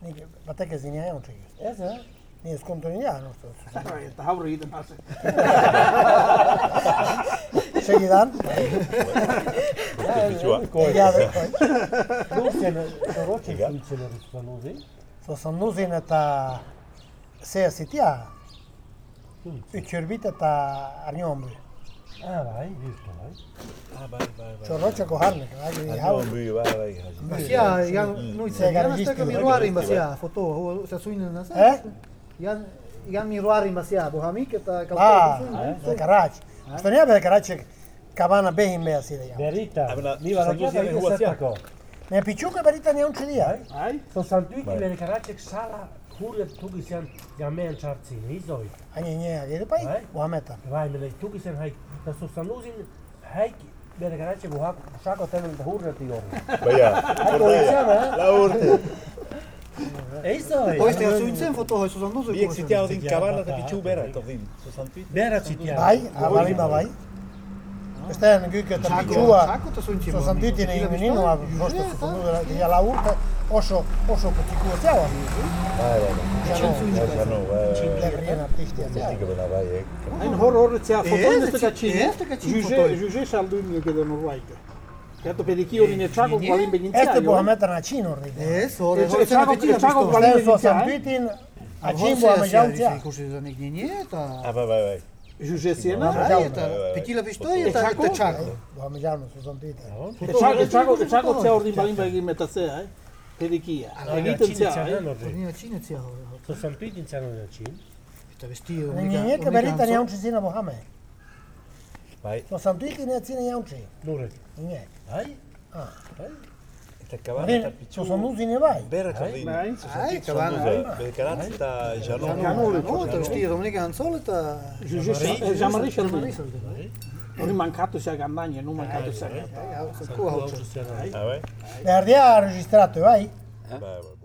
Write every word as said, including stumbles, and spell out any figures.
Batek ez dinia egon txegi. Ez, eh? Ni ez kontu nina, no? Eta haurri egiten hasi. Segidan. Egia de. Luzien, zorotxe zuitzen hori Zuzanuzin? Zuzanuzin eta zea zitia. Utxurbit eta Arnjombu. Ah, bai, birtu, bai. Ah, bai, bai, bai. Txorrotxeko harnek, bai. Arnjombu, bai, bai. Basia, Jan, noitzen, Jan azteko miruarin basia, foto, eta zuinen nasa? Eh? Jan, Jan miruarin basia, bohamik eta Ah, kalpatu. Belkaratx. Što nije Belkaratxek kabana behin beha zide jau. Berita, Abena, ni barakia da Zuzanuzin zetako. Ne pičuke berita nije unčedija. Ai? Zozantuiki Berkaraček sala hurlet tukisen ja meidän chartsiin, izoi. Ani nije, gdje pa i? Ai? Bohameta. Vai, mene tukisen haik, da Zuzanuzin haik Berkaraček u šako temen da hurleti jori. Bai, ja. La urte. Izoi. Oiste, ja zuitzen foto hoi Zuzanuzin. Biek zitia odin kabala eta pitxu berat odin. Zuzantuit. Berat zitia. Bai, abalima bai. Estean gyke eta pičua. Čako to zuitzen. Zuzantuitin i meninu, a pošto su ponudila ja la urte, ošo, ošo potikuo cijela. Bai, bai, bai. Ja no, Ja, no, bai, bai. legrijena pihtija cijela. Tika bena, bai, ek. Ein horror cia foto neste kacine. Este kacine Juže, fotoi. juže šalduin ke do Norvajke. Kato pediki ori ne čako kvalim begin cia. Este bohameta na činu rride. E, sore, E, sore, čako- sore, čako sore, kvalim Ste begin cia. Zuzantuitin, a čim bohamežal cija. Kuši za nekdje nije, ta... Ah, bai, bai, bai. Juže sjena. Aj, ta petila pištoj, E, ta čako? ta čako. Bohamežalno Zuzantuitin. E čako, čako, čako cia ordin balim begin metase, ai. Pedikia. Egiten cia, ai. To nije čine cija. Zozantuikin cano način. Ta vestio. Ne nije berita nije unči zina bohame. Bai. Zuzantuitin nije cine unči. Nuret. Nije. Ai? Ah. Eta kabala Marin, eta pitxu. Zuzanuzin je bai. Berat odin. Bai. Aj, kabana. Belkaratz eta Jano. No, ta vestio Dominika Anzol, ta... Juže jamari šalduin. Jamari. Oni mancato sia gandanje, nu mancato sia. Ja, sa kuha hoće. Ah, bai? Behar dia registrato, bai? Bai, bai.